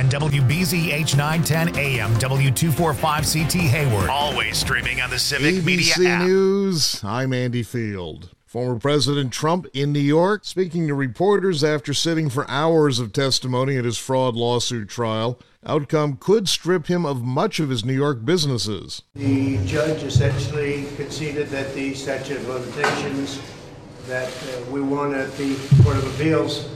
and WBZ H910 AM W245CT Hayward. Always streaming on the Civic Media ABC app. News, I'm Andy Field. Former President Trump in New York, speaking to reporters after sitting for hours of testimony at his fraud lawsuit trial. Outcome could strip him of much of his New York businesses. The judge essentially conceded that the statute of limitations that we won at the Court of Appeals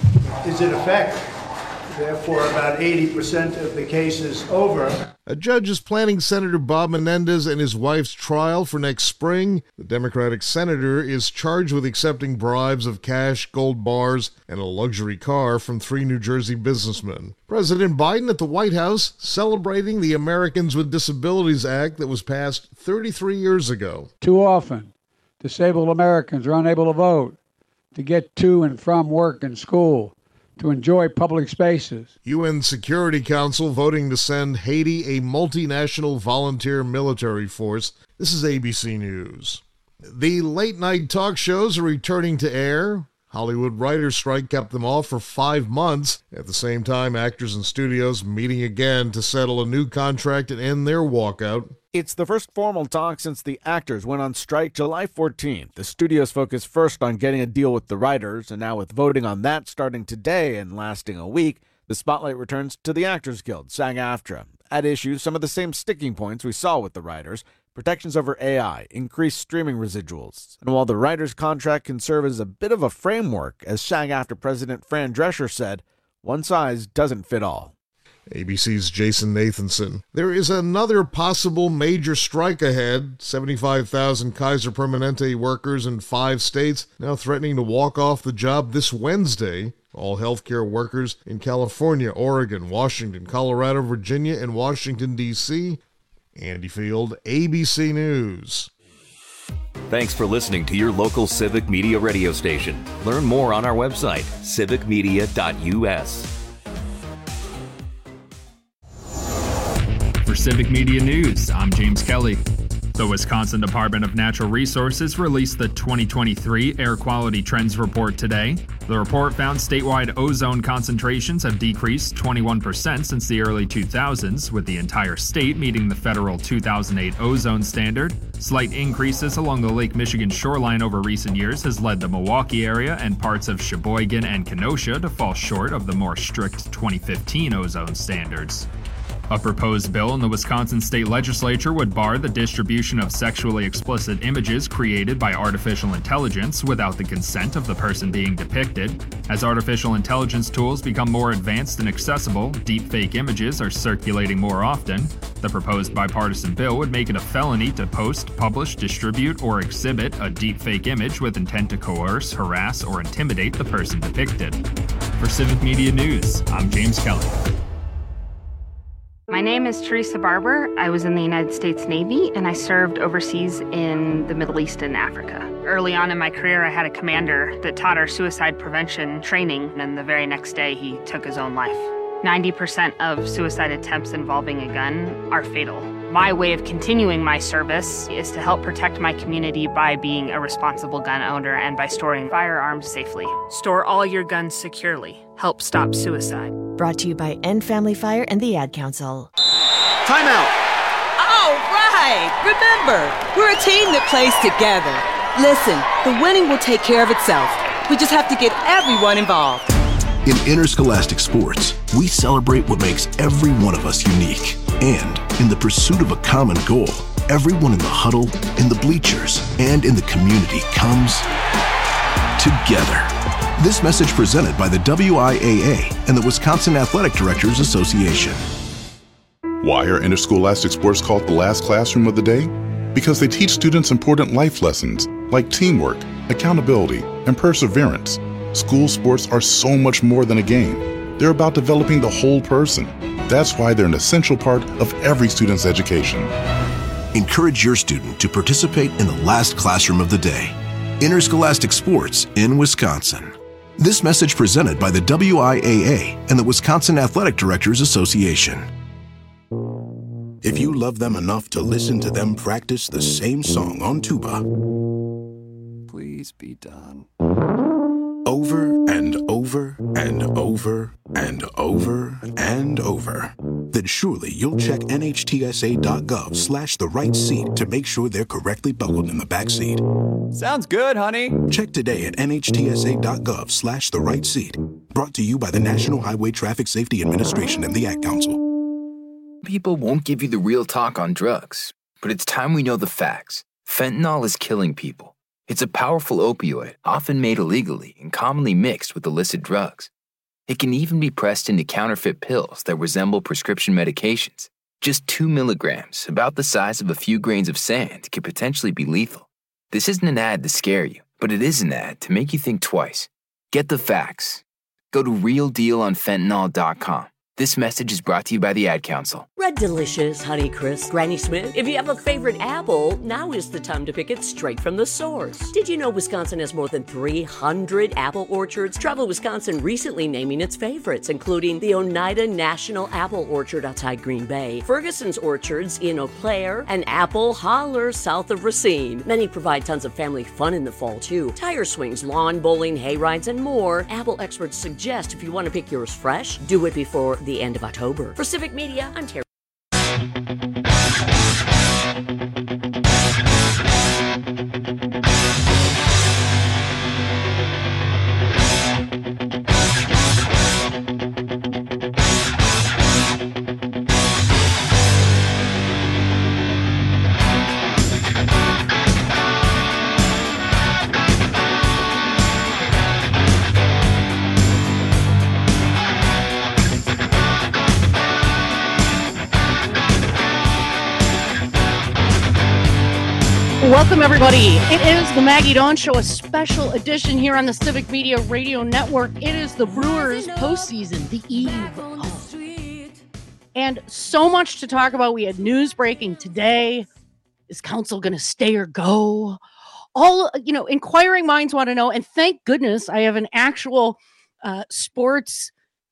is in effect. Therefore, about 80% of the case is over. A judge is planning Senator Bob Menendez and his wife's trial for next spring. The Democratic senator is charged with accepting bribes of cash, gold bars, and a luxury car from 3 New Jersey businessmen. President Biden at the White House celebrating the Americans with Disabilities Act that was passed 33 years ago. Too often, disabled Americans are unable to vote, to get to and from work and school, to enjoy public spaces. UN Security Council voting to send Haiti a multinational volunteer military force. This is ABC News. The late-night talk shows are returning to air. Hollywood writers' strike kept them off for 5 months. At the same time, actors and studios meeting again to settle a new contract and end their walkout. It's the first formal talk since the actors went on strike July 14th. The studios focused first on getting a deal with the writers, and now with voting on that starting today and lasting a week, the spotlight returns to the Actors Guild, SAG-AFTRA. At issue, some of the same sticking points we saw with the writers: protections over AI, increased streaming residuals. And while the writers' contract can serve as a bit of a framework, as SAG-AFTRA President Fran Drescher said, one size doesn't fit all. ABC's Jason Nathanson. There is another possible major strike ahead. 75,000 Kaiser Permanente workers in 5 states now threatening to walk off the job this Wednesday. All healthcare workers in California, Oregon, Washington, Colorado, Virginia, and Washington, D.C. Andy Field, ABC News. Thanks for listening to your local Civic Media radio station. Learn more on our website, civicmedia.us. For Civic Media News, I'm James Kelly. The Wisconsin Department of Natural Resources released the 2023 Air Quality Trends Report today. The report found statewide ozone concentrations have decreased 21% since the early 2000s, with the entire state meeting the federal 2008 ozone standard. Slight increases along the Lake Michigan shoreline over recent years has led the Milwaukee area and parts of Sheboygan and Kenosha to fall short of the more strict 2015 ozone standards. A proposed bill in the Wisconsin state legislature would bar the distribution of sexually explicit images created by artificial intelligence without the consent of the person being depicted. As artificial intelligence tools become more advanced and accessible, deepfake images are circulating more often. The proposed bipartisan bill would make it a felony to post, publish, distribute, or exhibit a deepfake image with intent to coerce, harass, or intimidate the person depicted. For Civic Media News, I'm James Kelly. My name is Teresa Barber. I was in the United States Navy, and I served overseas in the Middle East and Africa. Early on in my career, I had a commander that taught our suicide prevention training, and the very next day, he took his own life. 90% of suicide attempts involving a gun are fatal. My way of continuing my service is to help protect my community by being a responsible gun owner and by storing firearms safely. Store all your guns securely. Help stop suicide. Brought to you by End Family Fire and the Ad Council. Time out! All right! Remember, we're a team that plays together. Listen, the winning will take care of itself. We just have to get everyone involved. In interscholastic sports, we celebrate what makes every one of us unique. And in the pursuit of a common goal, everyone in the huddle, in the bleachers, and in the community comes together. This message presented by the WIAA and the Wisconsin Athletic Directors Association. Why are interscholastic sports called the last classroom of the day? Because they teach students important life lessons like teamwork, accountability, and perseverance. School sports are so much more than a game. They're about developing the whole person. That's why they're an essential part of every student's education. Encourage your student to participate in the last classroom of the day. Interscholastic sports in Wisconsin. This message presented by the WIAA and the Wisconsin Athletic Directors Association. If you love them enough to listen to them practice the same song on tuba, please be done. over and over and over and over and over, then surely you'll check NHTSA.gov/the right seat to make sure they're correctly buckled in the back seat. Sounds good, honey. Check today at NHTSA.gov/the right seat. Brought to you by the National Highway Traffic Safety Administration and the Ad Council. People won't give you the real talk on drugs, but it's time we know the facts. Fentanyl is killing people. It's a powerful opioid, often made illegally and commonly mixed with illicit drugs. It can even be pressed into counterfeit pills that resemble prescription medications. Just 2 milligrams, about the size of a few grains of sand, could potentially be lethal. This isn't an ad to scare you, but it is an ad to make you think twice. Get the facts. Go to realdealonfentanyl.com. This message is brought to you by the Ad Council. Red Delicious, Honeycrisp, Granny Smith. If you have a favorite apple, now is the time to pick it straight from the source. Did you know Wisconsin has more than 300 apple orchards? Travel Wisconsin recently naming its favorites, including the Oneida National Apple Orchard outside Green Bay, Ferguson's Orchards in Eau Claire, and Apple Holler south of Racine. Many provide tons of family fun in the fall, too. Tire swings, lawn bowling, hay rides, and more. Apple experts suggest if you want to pick yours fresh, do it before the end of October. For Civic Media, I'm Terry. Welcome, everybody. It is the Maggie Dawn Show, a special edition here on the Civic Media Radio Network. It is the Brewers postseason, the eve of. And so much to talk about. We had news breaking today. Is Council going to stay or go? All, inquiring minds want to know. And thank goodness I have an actual sports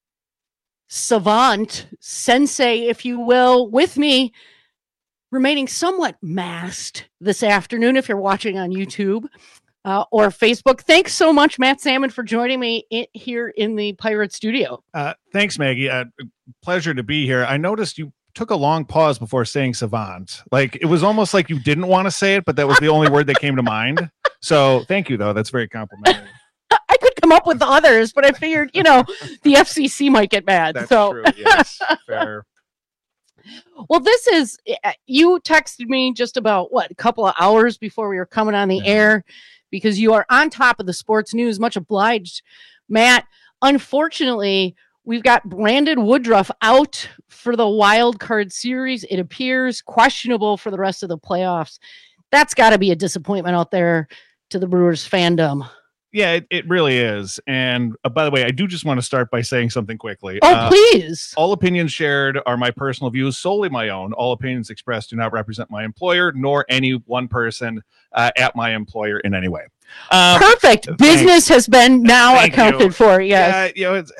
savant, sensei, if you will, with me, remaining somewhat masked this afternoon if you're watching on YouTube or Facebook. Thanks so much, Matt Salmon, for joining me here in the Pirate Studio. Thanks, Maggie. Pleasure to be here. I noticed you took a long pause before saying savant. Like, it was almost like you didn't want to say it, but that was the only word that came to mind. So thank you, though. That's very complimentary. I could come up with others, but I figured, the FCC might get mad. That's so true. Yes, fair. Well, this is, you texted me just about, a couple of hours before we were coming on the air, because you are on top of the sports news. Much obliged, Matt. Unfortunately, we've got Brandon Woodruff out for the wild card series. It appears questionable for the rest of the playoffs. That's got to be a disappointment out there to the Brewers fandom. Yeah, it really is. And by the way, I do just want to start by saying something quickly. Oh, please. All opinions shared are my personal views, solely my own. All opinions expressed do not represent my employer, nor any one person at my employer in any way. Perfect. Business has been now accounted for. Yes.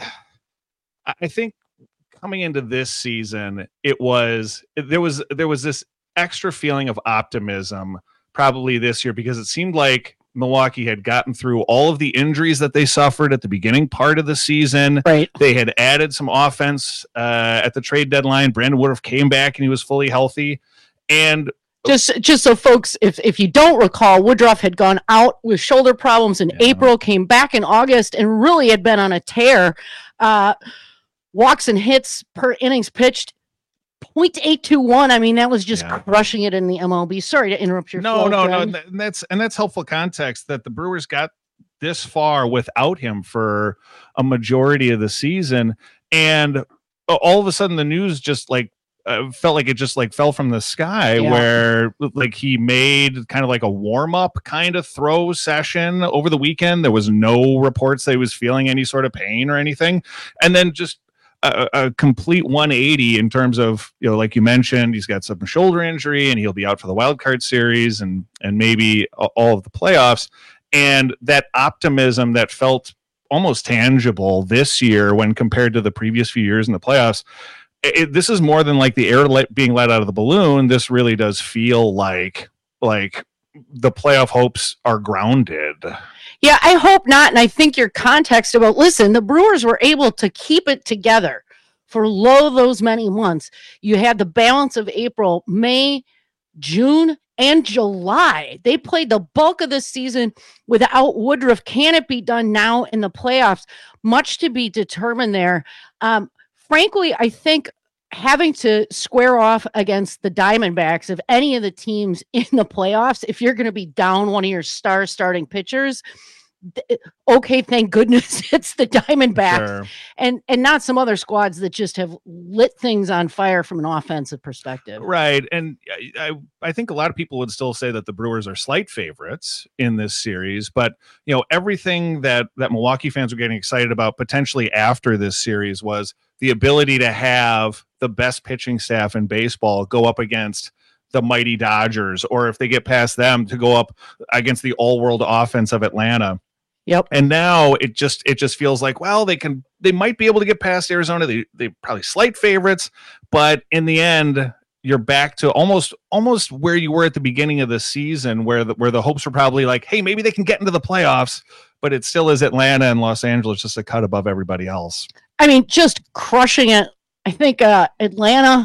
I think coming into this season, there was this extra feeling of optimism probably this year, because it seemed like Milwaukee had gotten through all of the injuries that they suffered at the beginning part of the season. Right. They had added some offense at the trade deadline. Brandon Woodruff came back and he was fully healthy. And just so folks, if you don't recall, Woodruff had gone out with shoulder problems in April, came back in August, and really had been on a tear. Walks and hits per innings pitched, 0.821. I mean, that was just crushing it in the MLB. Sorry to interrupt your flow. No. And that's helpful context that the Brewers got this far without him for a majority of the season, and all of a sudden the news just felt like it just fell from the sky, where he made kind of like a warm-up kind of throw session over the weekend. There was no reports that he was feeling any sort of pain or anything, and then just a complete 180 in terms of, like you mentioned, he's got some shoulder injury and he'll be out for the wild card series and maybe all of the playoffs. And that optimism that felt almost tangible this year when compared to the previous few years in the playoffs, this is more than like the air being let out of the balloon. This really does feel like the playoff hopes are grounded. Yeah, I hope not. And I think your context about, listen, the Brewers were able to keep it together for those many months. You had the balance of April, May, June, and July. They played the bulk of the season without Woodruff. Can it be done now in the playoffs? Much to be determined there. Frankly, I think having to square off against the Diamondbacks of any of the teams in the playoffs, if you're going to be down one of your star starting pitchers, okay, thank goodness it's the Diamondbacks and not some other squads that just have lit things on fire from an offensive perspective. Right. And I think a lot of people would still say that the Brewers are slight favorites in this series, but everything that Milwaukee fans were getting excited about potentially after this series was the ability to have the best pitching staff in baseball go up against the mighty Dodgers, or if they get past them, to go up against the all-world offense of Atlanta. Yep. And now it just feels like, well, they might be able to get past Arizona. They probably slight favorites, but in the end, you're back to almost where you were at the beginning of the season, where the hopes were probably like, hey, maybe they can get into the playoffs, but it still is Atlanta and Los Angeles just a cut above everybody else. I mean, just crushing it. I think Atlanta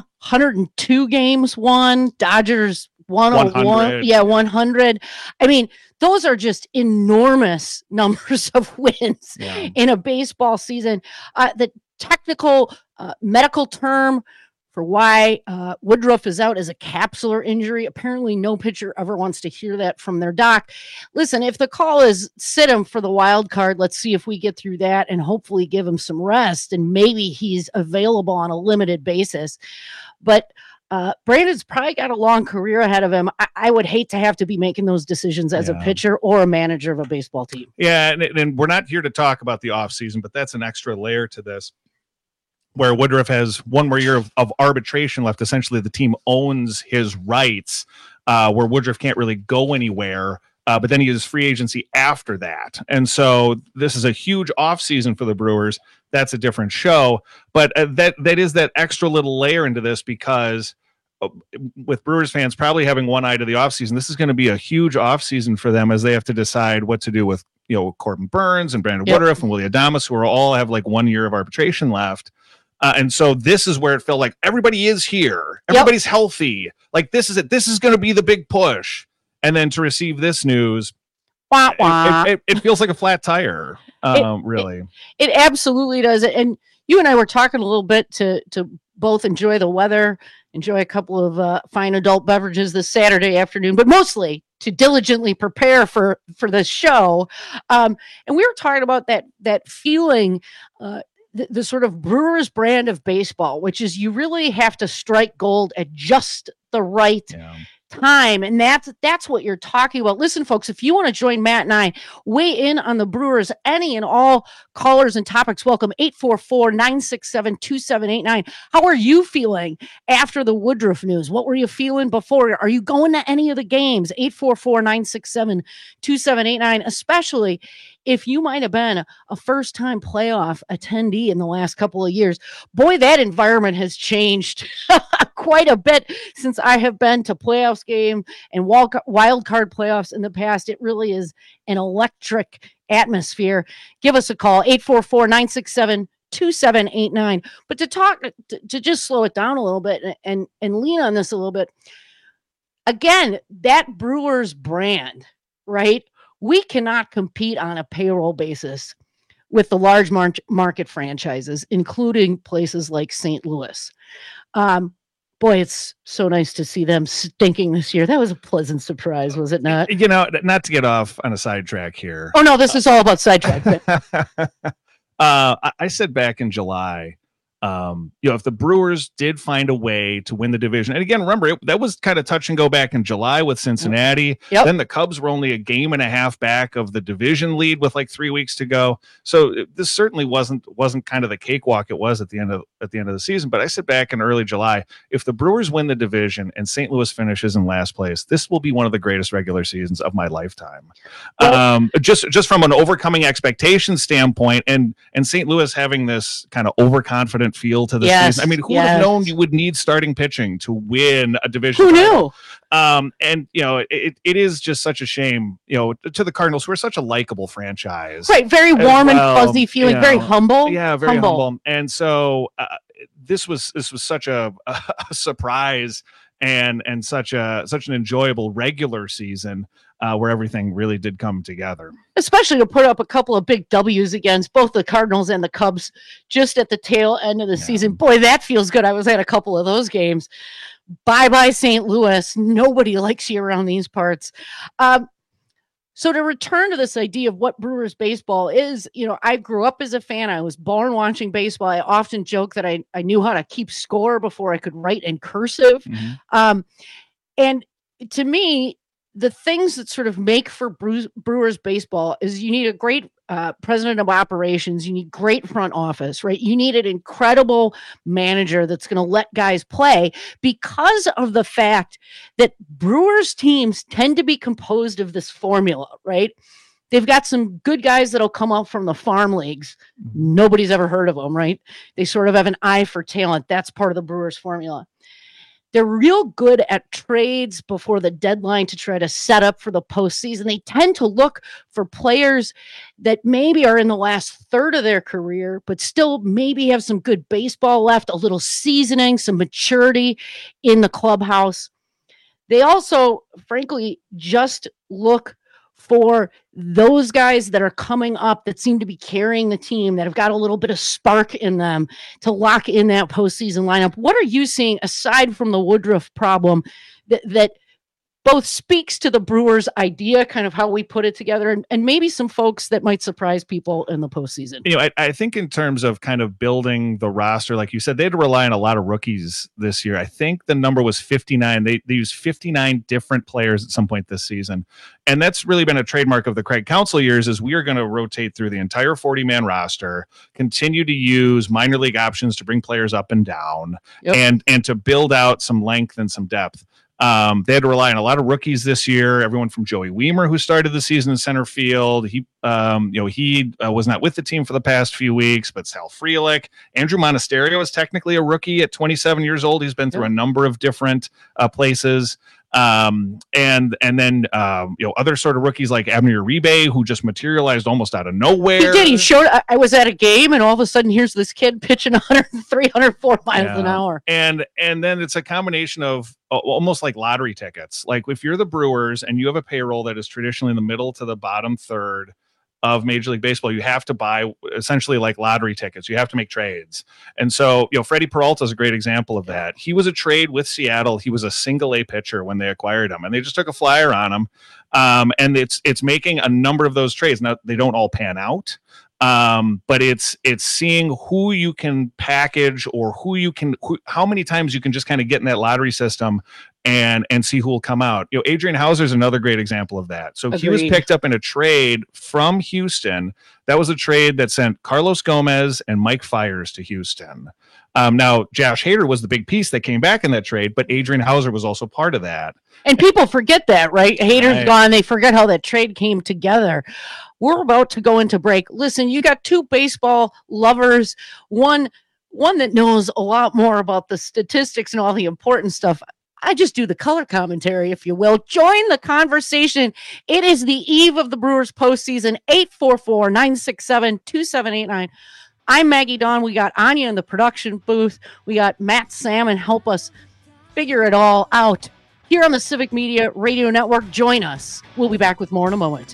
102 games won, Dodgers 101. Yeah, 100. I mean, those are just enormous numbers of wins in a baseball season. The technical medical term for why Woodruff is out as a capsular injury. Apparently no pitcher ever wants to hear that from their doc. Listen, if the call is sit him for the wild card, let's see if we get through that and hopefully give him some rest, and maybe he's available on a limited basis. But Brandon's probably got a long career ahead of him. I would hate to have to be making those decisions as a pitcher or a manager of a baseball team. Yeah, and we're not here to talk about the offseason, but that's an extra layer to this, where Woodruff has one more year of arbitration left. Essentially, the team owns his rights, where Woodruff can't really go anywhere. But then he has free agency after that. And so this is a huge offseason for the Brewers. That's a different show. But that is that extra little layer into this, because with Brewers fans probably having one eye to the offseason, this is going to be a huge offseason for them as they have to decide what to do with Corbin Burns and Brandon Woodruff and Willy Adames, who are all have like 1 year of arbitration left. And so this is where it felt like everybody is here. Everybody's healthy. Like, this is it. This is going to be the big push. And then to receive this news, it feels like a flat tire, really. It absolutely does. And you and I were talking a little bit to both enjoy the weather, enjoy a couple of fine adult beverages this Saturday afternoon, but mostly to diligently prepare for the show. And we were talking about that feeling, the sort of Brewers brand of baseball, which is you really have to strike gold at just the right time. And that's what you're talking about. Listen, folks, if you want to join Matt and I, weigh in on the Brewers, any and all callers and topics, welcome 844-967-2789. How are you feeling after the Woodruff news? What were you feeling before? Are you going to any of the games? 844-967-2789, especially if you might have been a first-time playoff attendee in the last couple of years. Boy, that environment has changed quite a bit since I have been to playoffs game and wild card playoffs in the past. It really is an electric atmosphere. Give us a call, 844-967-2789. But to just slow it down a little bit and lean on this a little bit, again, that Brewers brand, right? We cannot compete on a payroll basis with the large market franchises, including places like St. Louis. Boy, it's so nice to see them stinking this year. That was a pleasant surprise, was it not? Not to get off on a sidetrack here. Oh, no, this is all about sidetrack. I said back in July, if the Brewers did find a way to win the division, and again, remember, that was kind of touch and go back in July with Cincinnati. Then the Cubs were only a game and a half back of the division lead with like 3 weeks to go. So this certainly wasn't kind of the cakewalk it was at the end of the season. But I said back in early July, if the Brewers win the division and St. Louis finishes in last place, this will be one of the greatest regular seasons of my lifetime. Just from an overcoming expectations standpoint, and St. Louis having this kind of overconfident confident feel to the Yes, season. I mean, who would yes. have known you would need starting pitching to win a division Who title? knew? And it is just such a shame, to the Cardinals, who are such a likable franchise. Right. Very as warm and well, fuzzy feeling, very humble. Yeah, very humble. And so this was such a surprise and such an enjoyable regular season where everything really did come together. Especially to put up a couple of big W's against both the Cardinals and the Cubs just at the tail end of the season. Boy, that feels good. I was at a couple of those games. Bye-bye, St. Louis. Nobody likes you around these parts. So to return to this idea of what Brewers baseball is, I grew up as a fan. I was born watching baseball. I often joke that I knew how to keep score before I could write in cursive. Mm-hmm. And to me, the things that sort of make for Brewers baseball is you need a great president of operations. You need great front office, right? You need an incredible manager that's going to let guys play, because of the fact that Brewers teams tend to be composed of this formula, right? They've got some good guys that'll come up from the farm leagues. Nobody's ever heard of them, right? They sort of have an eye for talent. That's part of the Brewers formula. They're real good at trades before the deadline to try to set up for the postseason. They tend to look for players that maybe are in the last third of their career, but still maybe have some good baseball left, a little seasoning, some maturity in the clubhouse. They also, frankly, just look for those guys that are coming up that seem to be carrying the team, that have got a little bit of spark in them to lock in that postseason lineup. What are you seeing aside from the Woodruff problem that both speaks to the Brewers idea, kind of how we put it together, and maybe some folks that might surprise people in the postseason? I think in terms of kind of building the roster, like you said, they had to rely on a lot of rookies this year. I think the number was 59. They used 59 different players at some point this season. And that's really been a trademark of the Craig Counsell years, is we are going to rotate through the entire 40-man roster, continue to use minor league options to bring players up and down, and to build out some length and some depth. They had to rely on a lot of rookies this year. Everyone from Joey Wiemer, who started the season in center field. He was not with the team for the past few weeks, but Sal Frelick. Andrew Monasterio is technically a rookie at 27 years old. He's been through a number of different places. And then other sort of rookies like Abner Uribe, who just materialized almost out of nowhere. He did. He showed. I was at a game, and all of a sudden, here's this kid pitching 103, 104 miles an hour. And then it's a combination of almost like lottery tickets. Like if you're the Brewers and you have a payroll that is traditionally in the middle to the bottom third of Major League Baseball, you have to buy essentially like lottery tickets. You have to make trades. And so, Freddie Peralta is a great example of that. He was a trade with Seattle. He was a single A pitcher when they acquired him, and they just took a flyer on him. And it's making a number of those trades. Now, they don't all pan out. But it's seeing who you can package, or how many times you can just kind of get in that lottery system and see who will come out. Adrian Hauser is another great example of that. So He was picked up in a trade from Houston. That was a trade that sent Carlos Gomez and Mike Fiers to Houston. Now, Josh Hader was the big piece that came back in that trade, but Adrian Hauser was also part of that. And people forget that, right? Hader's gone. They forget how that trade came together. We're about to go into break. Listen, you got two baseball lovers, one that knows a lot more about the statistics and all the important stuff. I just do the color commentary, if you will. Join the conversation. It is the eve of the Brewers postseason. 844-967-2789. I'm Maggie Dawn. We got Anya in the production booth. We got Matt Salmon help us figure it all out here on the Civic Media Radio Network. Join us. We'll be back with more in a moment.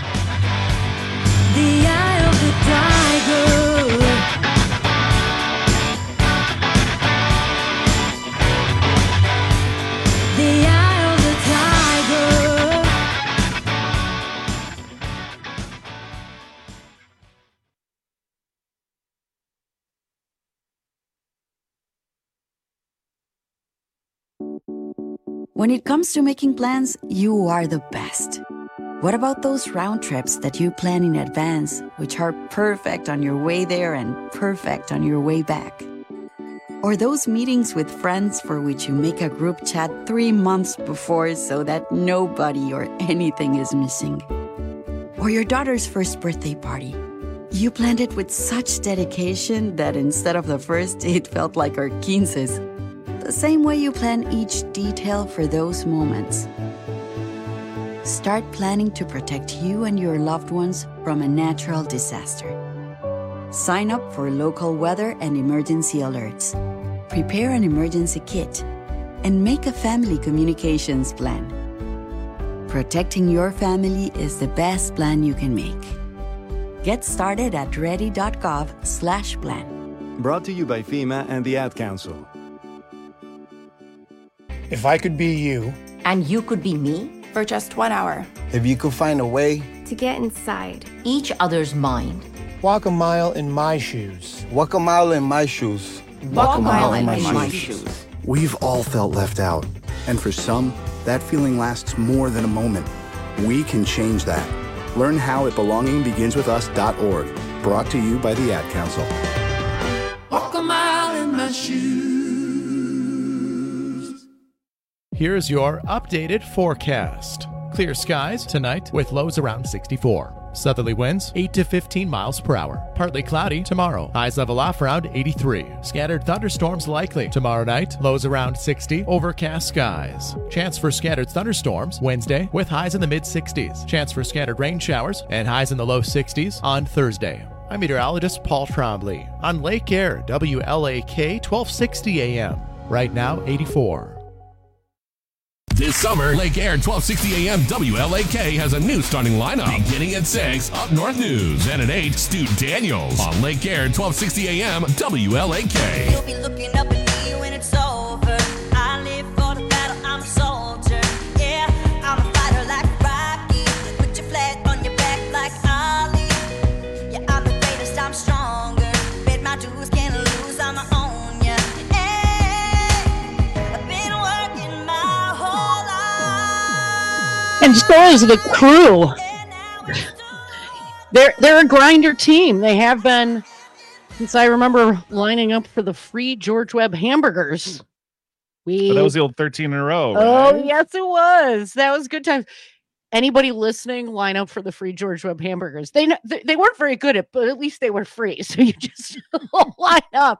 The eye of the tiger. The eye of the tiger. When it comes to making plans, you are the best. What about those round trips that you plan in advance, which are perfect on your way there and perfect on your way back? Or those meetings with friends for which you make a group chat 3 months before so that nobody or anything is missing? Or your daughter's first birthday party? You planned it with such dedication that instead of the first, it felt like our 15s. The same way you plan each detail for those moments. Start planning to protect you and your loved ones from a natural disaster. Sign up for local weather and emergency alerts. Prepare an emergency kit and make a family communications plan. Protecting your family is the best plan you can make. Get started at ready.gov/plan. Brought to you by FEMA and the Ad Council. If I could be you. And you could be me? For just 1 hour. If you could find a way to get inside each other's mind. Walk a mile in my shoes. Walk a mile in my shoes. Walk a mile in my shoes. We've all felt left out. And for some, that feeling lasts more than a moment. We can change that. Learn how at belongingbeginswithus.org. Brought to you by the Ad Council. Walk a mile in my shoes. Here's your updated forecast. Clear skies tonight with lows around 64. Southerly winds 8 to 15 miles per hour. Partly cloudy tomorrow. Highs level off around 83. Scattered thunderstorms likely tomorrow night. Lows around 60. Overcast skies. Chance for scattered thunderstorms Wednesday with highs in the mid-60s. Chance for scattered rain showers and highs in the low 60s on Thursday. I'm meteorologist Paul Trombley on Lake Air, WLAK 1260 AM. Right now, 84. This summer, Lake Air 1260 AM WLAK has a new starting lineup. Beginning at 6, Up North News. And at 8, Stu Daniels on Lake Air 1260 AM WLAK. You'll be looking up at me when it's over. I live for the battle, I'm a soldier. Yeah, I'm a fighter like Rocky. Put your flag on your back like Ali. Yeah, I'm the greatest, I'm stronger. Bet my dues, can't lose, I'm my own, yeah. And so is the crew. They're a grinder team. They have been since I remember lining up for the free George Webb hamburgers. That was the old 13 in a row. Oh, right? yes, it was. That was good times. Anybody listening, line up for the free George Webb hamburgers. They weren't very good at, but at least they were free. So you just line up.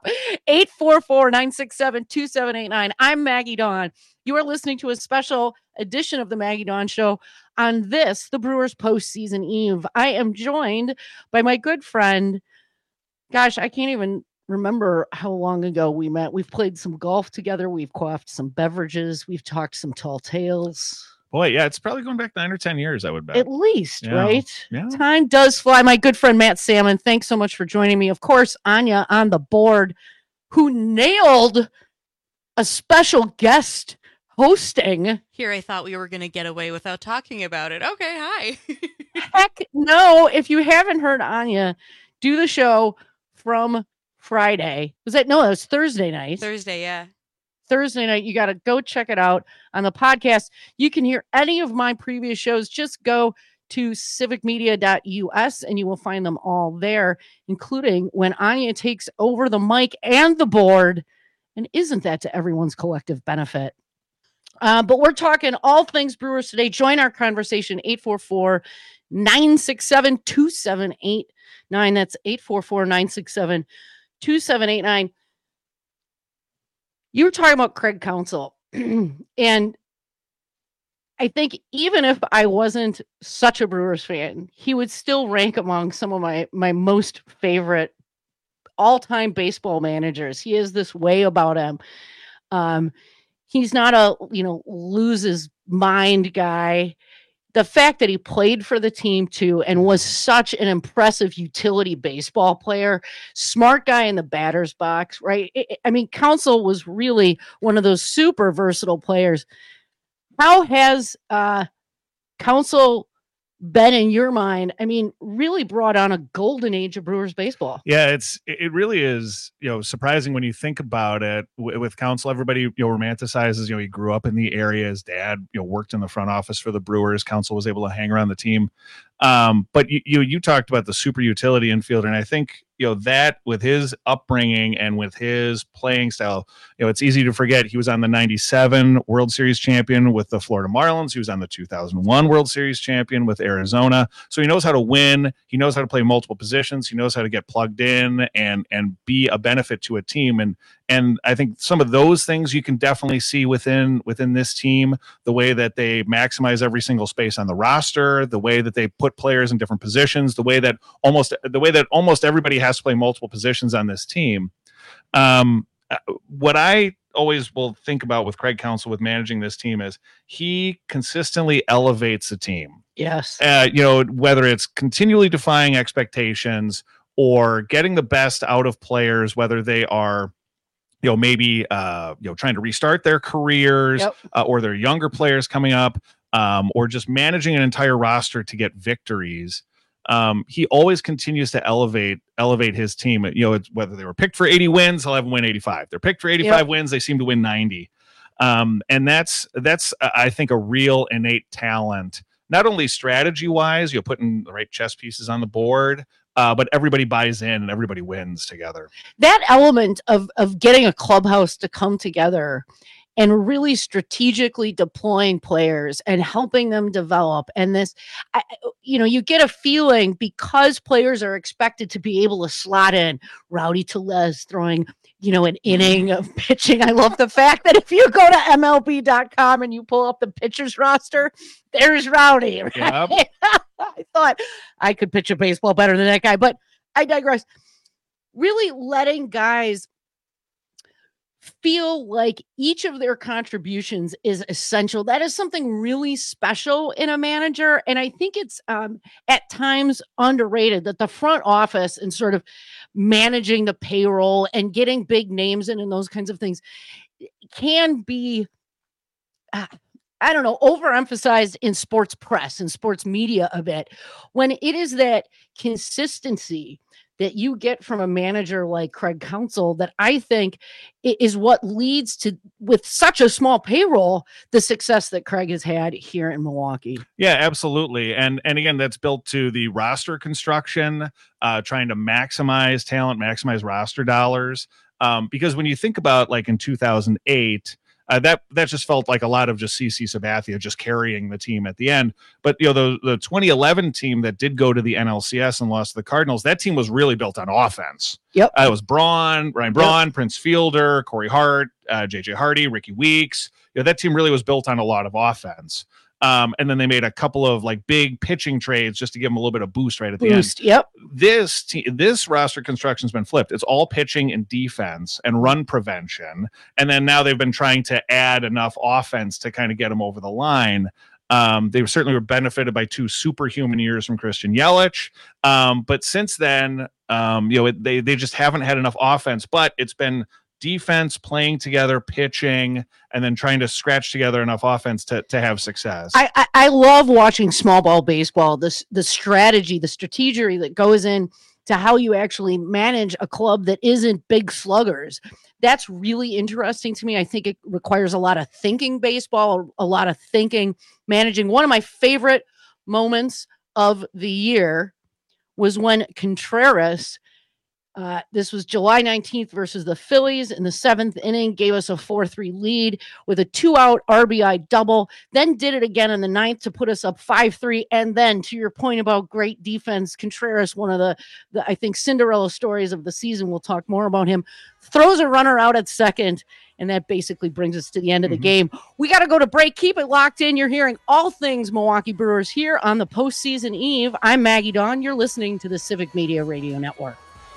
844-967-2789. I'm Maggie Dawn. You are listening to a special edition of the Maggie Dawn Show on this, the Brewers postseason eve. I am joined by my good friend. Gosh, I can't even remember how long ago we met. We've played some golf together. We've quaffed some beverages. We've talked some tall tales. Boy, yeah, it's probably going back 9 or 10 years, I would bet. At least, yeah. Right? Yeah. Time does fly. My good friend Matt Salmon, thanks so much for joining me. Of course, Anya on the board, who nailed a special guest hosting. Here, I thought we were going to get away without talking about it. Okay, hi. Heck no. If you haven't heard Anya do the show from Friday, that was Thursday night. Thursday, yeah. Thursday night. You got to go check it out on the podcast. You can hear any of my previous shows. Just go to civicmedia.us and you will find them all there, including when Anya takes over the mic and the board. And isn't that to everyone's collective benefit? But we're talking all things Brewers today. Join our conversation, 844-967-2789. That's 844-967-2789. You were talking about Craig Counsell, and I think even if I wasn't such a Brewers fan, he would still rank among some of my most favorite all-time baseball managers. He has this way about him. He's not a, lose his mind guy. The fact that he played for the team too and was such an impressive utility baseball player, smart guy in the batter's box, right? Counsell was really one of those super versatile players. How has Counsell been in your mind? Really brought on a golden age of Brewers baseball. Yeah, it really is, surprising when you think about it. With Counsell, everybody, romanticizes, he grew up in the area. His dad, worked in the front office for the Brewers. Counsell was able to hang around the team. But you talked about the super utility infielder, and I think, that with his upbringing and with his playing style, it's easy to forget he was on the 97 World Series champion with the Florida Marlins. He was on the 2001 World Series champion with Arizona. So he knows how to win. He knows how to play multiple positions. He knows how to get plugged in and be a benefit to a team. And I think some of those things you can definitely see within this team, the way that they maximize every single space on the roster, the way that they put players in different positions, the way that almost everybody has to play multiple positions on this team. What I always will think about with Craig Counsell with managing this team is he consistently elevates the team. Yes. Whether it's continually defying expectations or getting the best out of players, whether they are maybe trying to restart their careers, or their younger players coming up, or just managing an entire roster to get victories. He always continues to elevate his team. It's whether they were picked for 80 wins, he'll have them win 85. They're picked for 85 wins, they seem to win 90. And that's I think a real innate talent, not only strategy wise, putting the right chess pieces on the board, but everybody buys in and everybody wins together. That element of getting a clubhouse to come together and really strategically deploying players and helping them develop. And this, you get a feeling because players are expected to be able to slot in. Rowdy Tellez throwing, an inning of pitching. I love the fact that if you go to MLB.com and you pull up the pitchers roster, there's Rowdy. Right? Yep. I thought I could pitch a baseball better than that guy, but I digress. Really letting guys feel like each of their contributions is essential. That is something really special in a manager. And I think it's at times underrated that the front office and sort of managing the payroll and getting big names in and those kinds of things can be, overemphasized in sports press and sports media a bit, when it is that consistency that you get from a manager like Craig Counsell that I think is what leads to, with such a small payroll, the success that Craig has had here in Milwaukee. Yeah, absolutely. And again, that's built to the roster construction, trying to maximize talent, maximize roster dollars. Because when you think about like in 2008, that just felt like a lot of just CC Sabathia just carrying the team at the end. But the 2011 team that did go to the NLCS and lost to the Cardinals, that team was really built on offense. Yep, it was Ryan Braun, Prince Fielder, Corey Hart, JJ Hardy, Ricky Weeks. That team really was built on a lot of offense. And then they made a couple of like big pitching trades just to give them a little bit of boost right at the end. Yep. This roster construction's been flipped. It's all pitching and defense and run prevention. And then now they've been trying to add enough offense to kind of get them over the line. They certainly were benefited by 2 superhuman years from Christian Yelich. But since then, they just haven't had enough offense, but it's been defense playing together, pitching, and then trying to scratch together enough offense to have success. I love watching small ball baseball, the strategy, the strategery that goes in to how you actually manage a club that isn't big sluggers. That's really interesting to me. I think it requires a lot of thinking baseball, a lot of thinking, managing. One of my favorite moments of the year was when Contreras, this was July 19th versus the Phillies in the 7th inning, gave us a 4-3 lead with a 2-out RBI double, then did it again in the 9th to put us up 5-3. And then, to your point about great defense, Contreras, one of the I think, Cinderella stories of the season, we'll talk more about him, throws a runner out at second, and that basically brings us to the end of the game. We got to go to break. Keep it locked in. You're hearing all things Milwaukee Brewers here on the postseason eve. I'm Maggie Dawn. You're listening to the Civic Media Radio Network.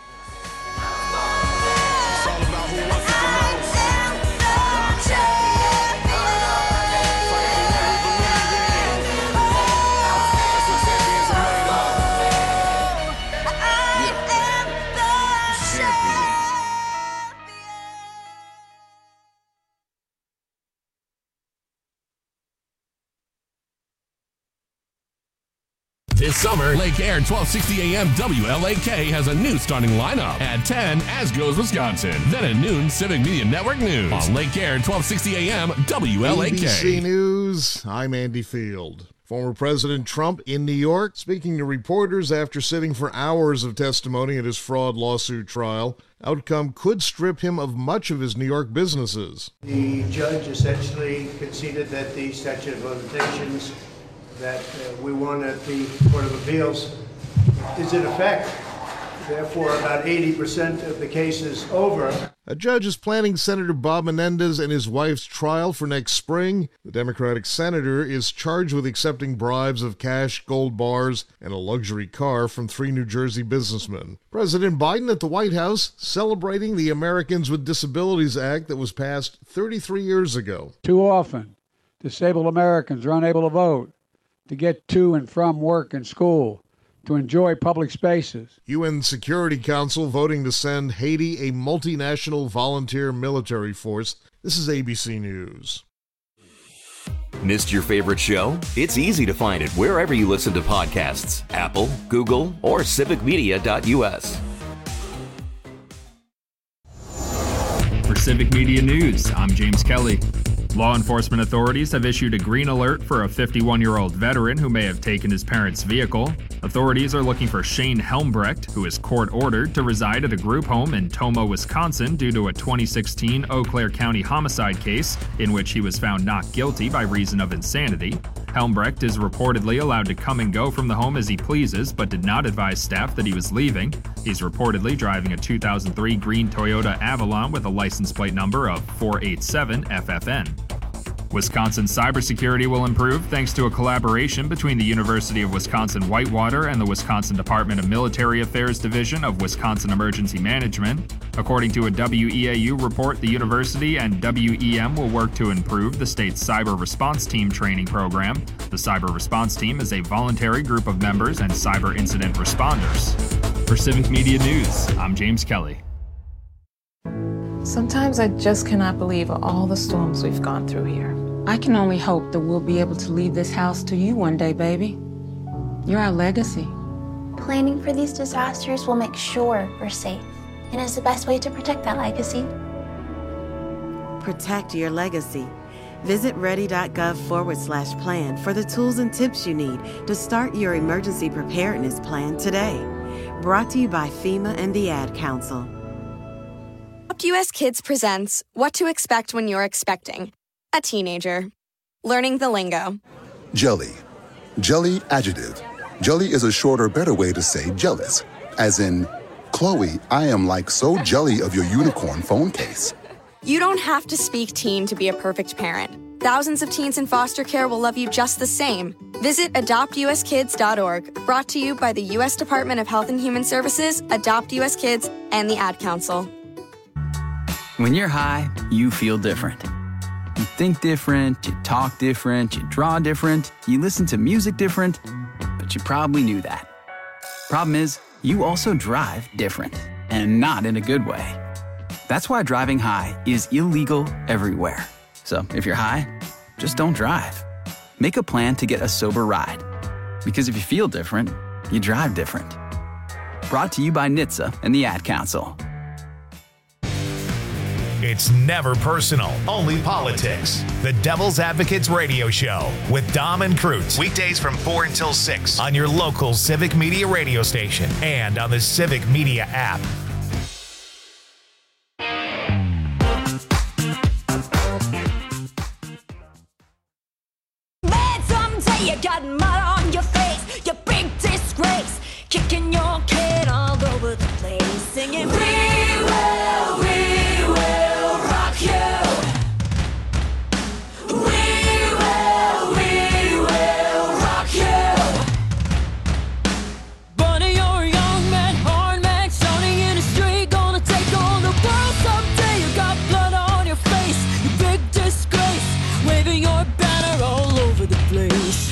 This summer, Lake Air 1260 AM WLAK has a new starting lineup. At 10, as goes Wisconsin. Then at noon, Civic Media Network News. On Lake Air 1260 AM WLAK. ABC News, I'm Andy Field. Former President Trump in New York, speaking to reporters after sitting for hours of testimony at his fraud lawsuit trial. Outcome could strip him of much of his New York businesses. The judge essentially conceded that the statute of limitations that we won at the Court of Appeals is in effect. Therefore, about 80% of the case is over. A judge is planning Senator Bob Menendez and his wife's trial for next spring. The Democratic senator is charged with accepting bribes of cash, gold bars, and a luxury car from 3 New Jersey businessmen. President Biden at the White House celebrating the Americans with Disabilities Act that was passed 33 years ago. Too often, disabled Americans are unable to vote, to get to and from work and school, to enjoy public spaces. UN Security Council voting to send Haiti a multinational volunteer military force. This is ABC News. Missed your favorite show? It's easy to find it wherever you listen to podcasts. Apple, Google, or civicmedia.us. For Civic Media News, I'm James Kelly. Law enforcement authorities have issued a green alert for a 51-year-old veteran who may have taken his parents' vehicle. Authorities are looking for Shane Helmbrecht, who is court-ordered to reside at a group home in Tomah, Wisconsin due to a 2016 Eau Claire County homicide case in which he was found not guilty by reason of insanity. Helmbrecht is reportedly allowed to come and go from the home as he pleases, but did not advise staff that he was leaving. He's reportedly driving a 2003 green Toyota Avalon with a license plate number of 487 FFN. Wisconsin cybersecurity will improve thanks to a collaboration between the University of Wisconsin-Whitewater and the Wisconsin Department of Military Affairs Division of Wisconsin Emergency Management. According to a WEAU report, the university and WEM will work to improve the state's Cyber Response Team training program. The Cyber Response Team is a voluntary group of members and cyber incident responders. For Civic Media News, I'm James Kelly. Sometimes I just cannot believe all the storms we've gone through here. I can only hope that we'll be able to leave this house to you one day, baby. You're our legacy. Planning for these disasters will make sure we're safe, and is the best way to protect that legacy. Protect your legacy. Visit ready.gov/plan for the tools and tips you need to start your emergency preparedness plan today. Brought to you by FEMA and the Ad Council. US Kids presents What to Expect When You're Expecting a Teenager. Learning the lingo. Jelly. Jelly adjective. Jelly is a shorter, better way to say jealous. As in, Chloe, I am like so jelly of your unicorn phone case. You don't have to speak teen to be a perfect parent. Thousands of teens in foster care will love you just the same. Visit adoptuskids.org. Brought to you by the U.S. Department of Health and Human Services, Adopt US Kids, and the Ad Council. When you're high, you feel different. You think different, you talk different, you draw different, you listen to music different, but you probably knew that. Problem is, you also drive different, and not in a good way. That's why driving high is illegal everywhere. So if you're high, just don't drive. Make a plan to get a sober ride. Because if you feel different, you drive different. Brought to you by NHTSA and the Ad Council. It's never personal, only politics. The Devil's Advocates Radio Show with Dom and Cruz. Weekdays from 4 until 6 on your local Civic Media radio station and on the Civic Media app. Man, someday you got mud on your face, you big disgrace, kicking your kid all over the place, singing, we will rock you. We will rock you. Bunny, you're a young man, hard man, shouting in the street, gonna take on the world someday. You got blood on your face, you big disgrace, waving your banner all over the place.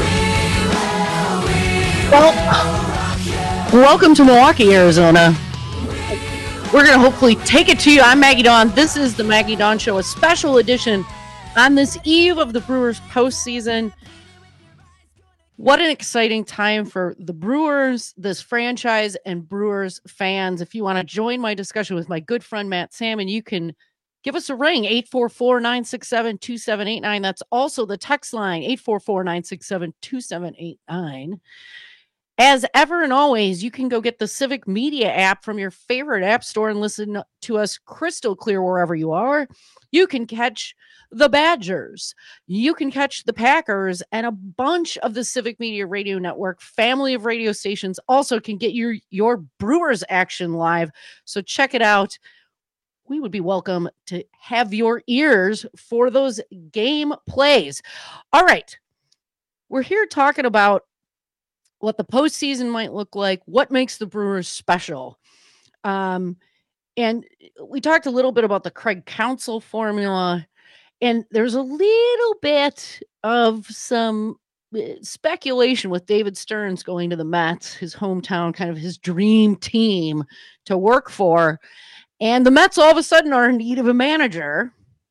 Welcome to Milwaukee, Arizona. We're going to hopefully take it to you. I'm Maggie Dawn. This is the Maggie Dawn Show, a special edition on this eve of the Brewers postseason. What an exciting time for the Brewers, this franchise, and Brewers fans. If you want to join my discussion with my good friend Matt Salmon, you can give us a ring, 844-967-2789. That's also the text line, 844-967-2789. As ever and always, you can go get the Civic Media app from your favorite app store and listen to us crystal clear wherever you are. You can catch the Badgers, you can catch the Packers, and a bunch of the Civic Media Radio Network family of radio stations also can get your Brewers action live. So check it out. We would be welcome to have your ears for those game plays. All right. We're here talking about what the postseason might look like, what makes the Brewers special. And we talked a little bit about the Craig Counsell formula, and there's a little bit of some speculation with David Stearns going to the Mets, his hometown, kind of his dream team to work for. And the Mets all of a sudden are in need of a manager.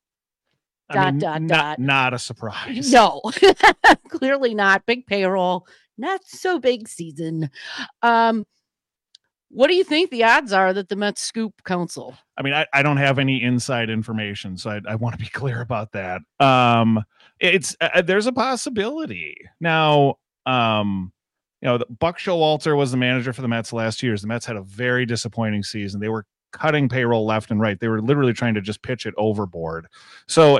Not a surprise. No, clearly not. Big payroll, not so big season. What do you think the odds are that the Mets scoop Counsell? I mean, I don't have any inside information, so I want to be clear about that. It's there's a possibility. Now, Buck Showalter was the manager for the Mets last 2 years. The Mets had a very disappointing season. They were cutting payroll left and right. They were literally trying to just pitch it overboard. So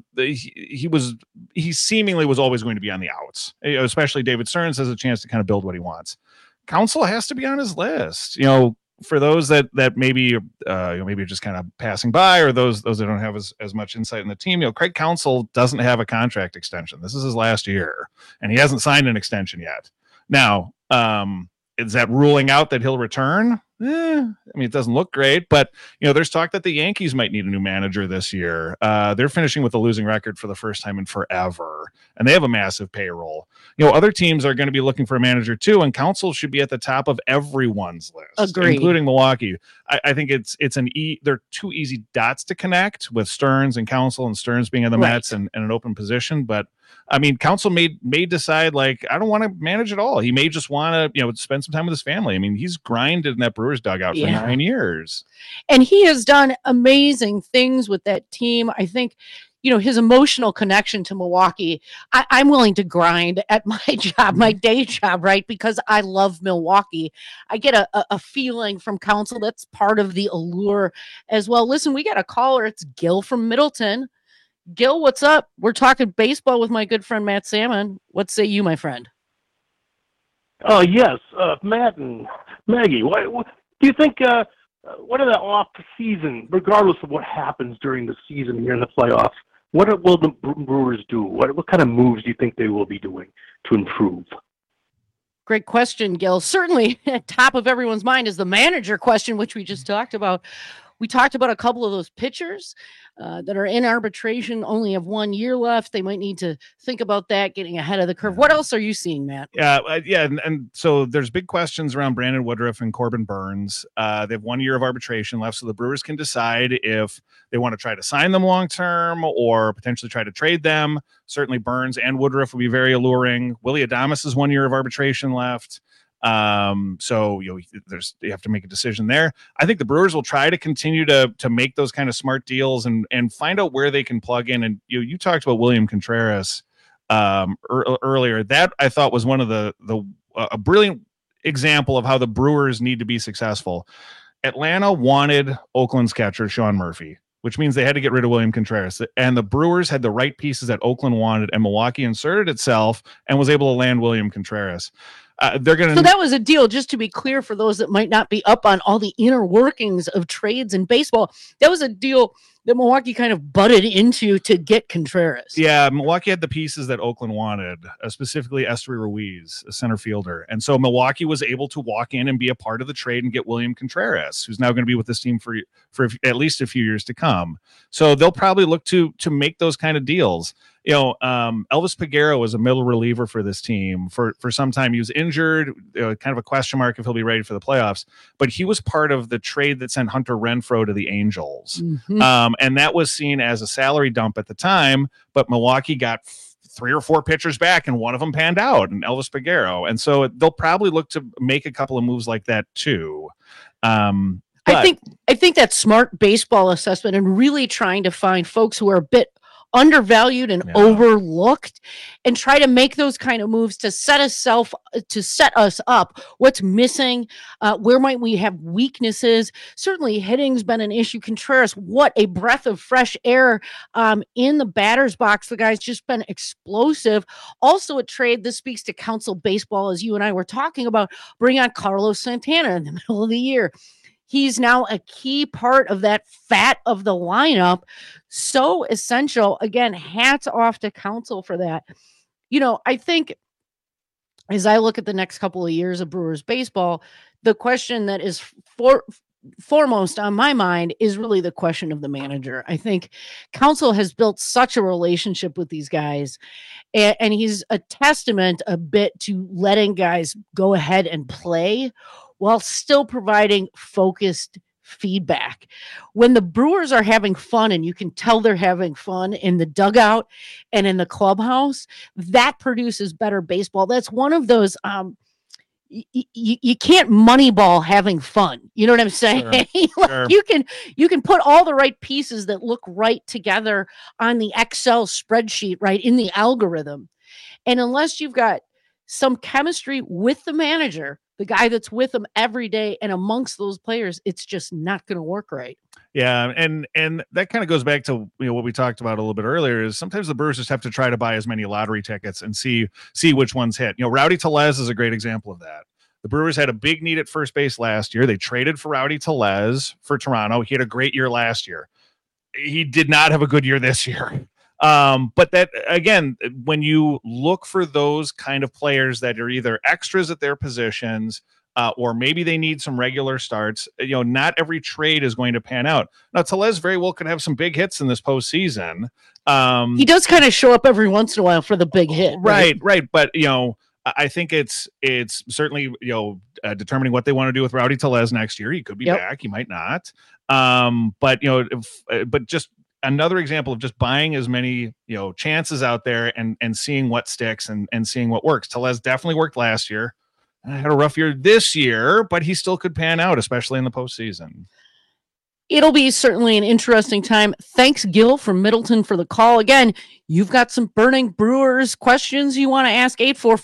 he seemingly was always going to be on the outs, especially David Stearns has a chance to kind of build what he wants. Counsell has to be on his list. For those that maybe maybe just kind of passing by, or those that don't have as much insight in the team, Craig Counsell doesn't have a contract extension. This is his last year, and he hasn't signed an extension yet. Now, is that ruling out that he'll return? It doesn't look great, but there's talk that the Yankees might need a new manager this year. They're finishing with a losing record for the first time in forever, and they have a massive payroll. Other teams are going to be looking for a manager too, and Counsell should be at the top of everyone's list, including Milwaukee. I think they're two easy dots to connect with Stearns and Counsell, and Stearns being in the Mets and an open position, but Counsell may decide, I don't want to manage at all. He may just want to, spend some time with his family. He's grinded in that Brewers dugout for 9 years. And he has done amazing things with that team. I think, his emotional connection to Milwaukee, I'm willing to grind at my job, my day job, right? Because I love Milwaukee. I get a feeling from Counsell that's part of the allure as well. Listen, we got a caller. It's Gil from Middleton. Gil, what's up? We're talking baseball with my good friend Matt Salmon. What say you, my friend? Oh, yes. Matt and Maggie, what do you think, what are the off season, regardless of what happens during the season here in the playoffs, what will the Brewers do? What kind of moves do you think they will be doing to improve? Great question, Gil. Certainly at top of everyone's mind is the manager question, which we just talked about. We talked about a couple of those pitchers that are in arbitration, only have 1 year left. They might need to think about that, getting ahead of the curve. What else are you seeing, Matt? And so there's big questions around Brandon Woodruff and Corbin Burns. They have 1 year of arbitration left, so the Brewers can decide if they want to try to sign them long-term or potentially try to trade them. Certainly Burns and Woodruff will be very alluring. Willy Adames has 1 year of arbitration left. So you have to make a decision there. I think the Brewers will try to continue to make those kind of smart deals and find out where they can plug in. And you talked about William Contreras earlier. That I thought was one of a brilliant example of how the Brewers need to be successful. Atlanta wanted Oakland's catcher Sean Murphy, which means they had to get rid of William Contreras. And the Brewers had the right pieces that Oakland wanted, and Milwaukee inserted itself and was able to land William Contreras. So that was a deal, just to be clear for those that might not be up on all the inner workings of trades in baseball. That was a deal that Milwaukee kind of butted into to get Contreras. Yeah, Milwaukee had the pieces that Oakland wanted, specifically Esteury Ruiz, a center fielder. And so Milwaukee was able to walk in and be a part of the trade and get William Contreras, who's now going to be with this team for at least a few years to come. So they'll probably look to make those kind of deals. Elvis Peguero was a middle reliever for this team for some time. He was injured, kind of a question mark if he'll be ready for the playoffs, but he was part of the trade that sent Hunter Renfroe to the Angels. Mm-hmm. And that was seen as a salary dump at the time, but Milwaukee got 3 or 4 pitchers back and one of them panned out, and Elvis Peguero. And so they'll probably look to make a couple of moves like that too. I think that's smart baseball assessment and really trying to find folks who are a bit undervalued and overlooked and try to make those kind of moves to set us up. What's missing? Where might we have weaknesses? Certainly hitting's been an issue. Contreras, what a breath of fresh air in the batter's box. The guy's just been explosive. Also a trade, this speaks to Council Baseball, as you and I were talking about, bring on Carlos Santana in the middle of the year. He's now a key part of that fat of the lineup. So essential. Again, hats off to Council for that. I think as I look at the next couple of years of Brewers baseball, the question that is foremost on my mind is really the question of the manager. I think Council has built such a relationship with these guys, and he's a testament a bit to letting guys go ahead and play while still providing focused feedback. When the Brewers are having fun, and you can tell they're having fun in the dugout and in the clubhouse, that produces better baseball. That's one of those, you can't moneyball having fun. You know what I'm saying? Sure. You can put all the right pieces that look right together on the Excel spreadsheet, right, in the algorithm. And unless you've got some chemistry with the manager, the guy that's with them every day and amongst those players, it's just not going to work right. Yeah, and that kind of goes back to what we talked about a little bit earlier. Is sometimes the Brewers just have to try to buy as many lottery tickets and see which ones hit. Rowdy Tellez is a great example of that. The Brewers had a big need at first base last year. They traded for Rowdy Tellez for Toronto. He had a great year last year. He did not have a good year this year. But that, again, when you look for those kind of players that are either extras at their positions, or maybe they need some regular starts, not every trade is going to pan out. Now, Tellez very well could have some big hits in this postseason. He does kind of show up every once in a while for the big hit. Right. But, I think it's certainly, determining what they want to do with Rowdy Tellez next year. He could be back. He might not. But just another example of just buying as many, chances out there and seeing what sticks and seeing what works. Tellez definitely worked last year. Had a rough year this year, but he still could pan out, especially in the postseason. It'll be certainly an interesting time. Thanks, Gil from Middleton, for the call. Again, you've got some burning Brewers questions you want to ask.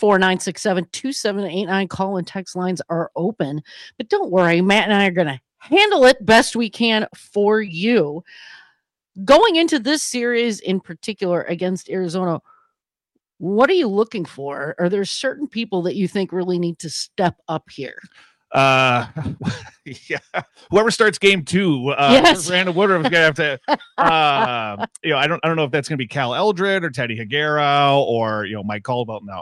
844-967-2789. Call and text lines are open. But don't worry, Matt and I are going to handle it best we can for you. Going into this series in particular against Arizona, what are you looking for? Are there certain people that you think really need to step up here? Yeah, whoever starts game 2, yes. Brandon Woodruff is gonna have to. I don't know if that's gonna be Cal Eldred or Teddy Higuera or Mike Caldwell. No,